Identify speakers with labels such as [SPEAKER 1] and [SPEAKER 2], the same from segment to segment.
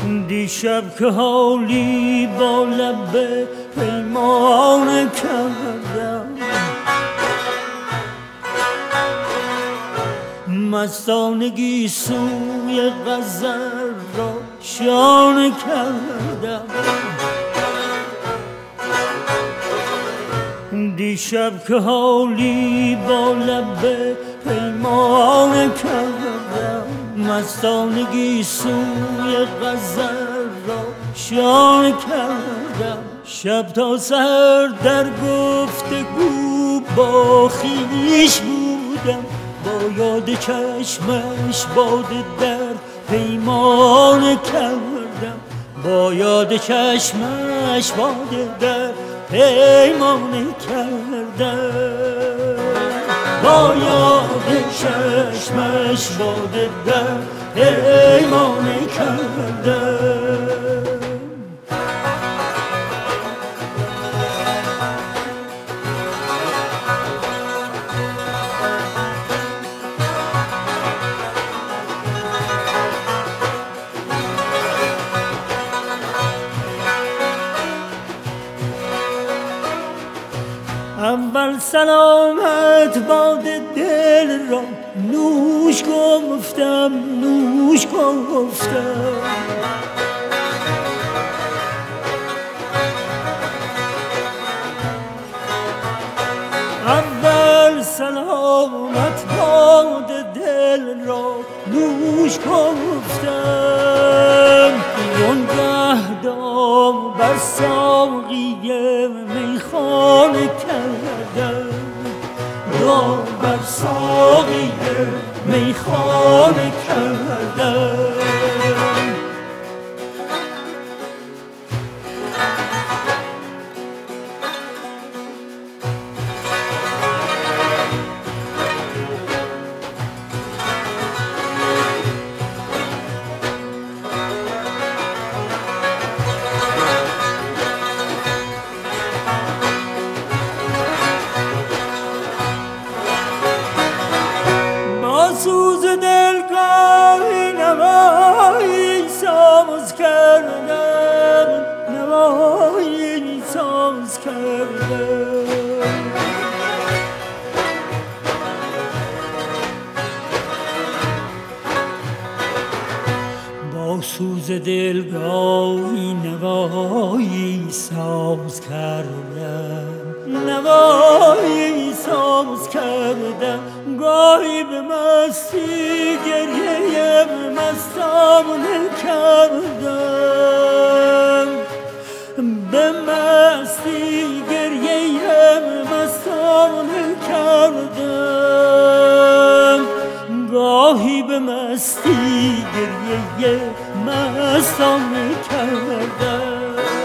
[SPEAKER 1] دیشب که حالی با لب پیمان کردم، مستانگی سوی غزل را شانه کردم. دیشب که حالی با لب پیمان کردم، مستانگی سوی غزل را شانه کردم. شب تا سحر در گفتگو با خویش بودم، با یاد چشمش باد در پیمان کردم، با یاد چشمش باد در پیمان کردم، با یاد چشمش باد در پیمان کردم. اول سلامت باد دل را نوش گفتم، نوش گفتم. اول سلامت باد دل را نوش گفتم. وانگه دام بر ساقی میخانه کردم، دام بر ساقی میخانه کردم. سوز دلگاهی نوایی ساز کردم، نوایی ساز کردم. با سوز دلگاهی نوایی ساز کردم، نوایی ساز کردم. گاهی به مستی گریه مستانه کردم، به مستی گریه مستانه کردم. گاهی به مستی گریه مستانه کردم.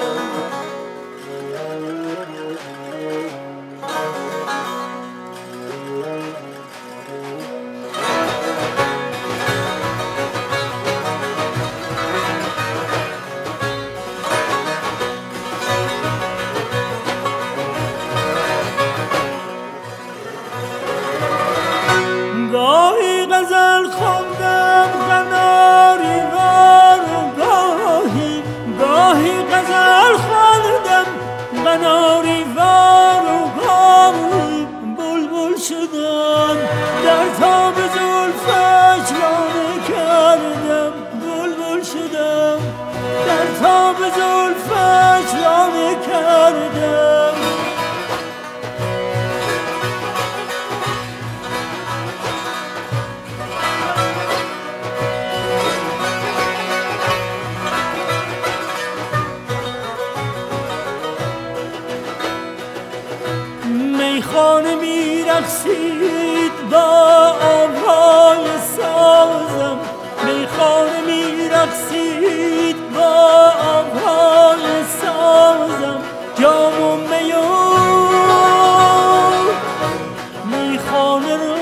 [SPEAKER 1] گاهی غزل خواندم قناری وار، گاهی غزل خواندم قناری وار، گاهی بلبل شدم در تاب زلفش لانه کردم، بلبل شدم در تاب زلفش لانه کردم. میخانه میرقصید با آوای سازم، میخانه میرقصید با آوای سازم. جام و می و میخانه را،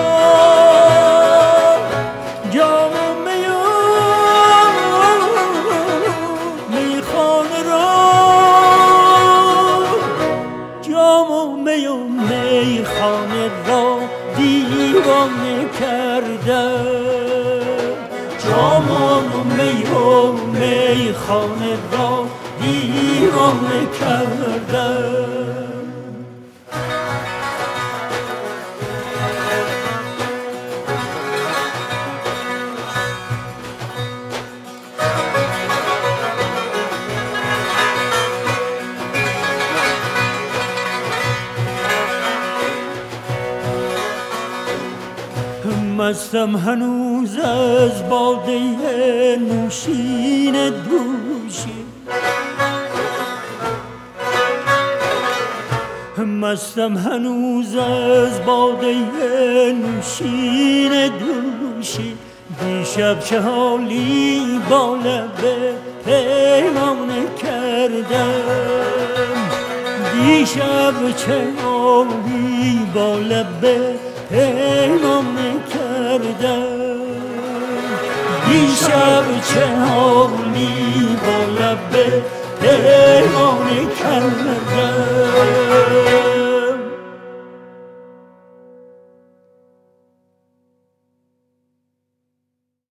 [SPEAKER 1] جام و می و میخانه را، جام و می و میخانه را دیوانه کردم. جام و می و میخانه را دیوانه کردم. مستم هنوز از باده نوشین دوشی، مستم هنوز از باده نوشین دوشی. دیشب چه حالی با لب پیمانه کردم، دیشب چه حالی با لب پیمانه کردم، دیشب چه حالی با لب پیمانه کردم.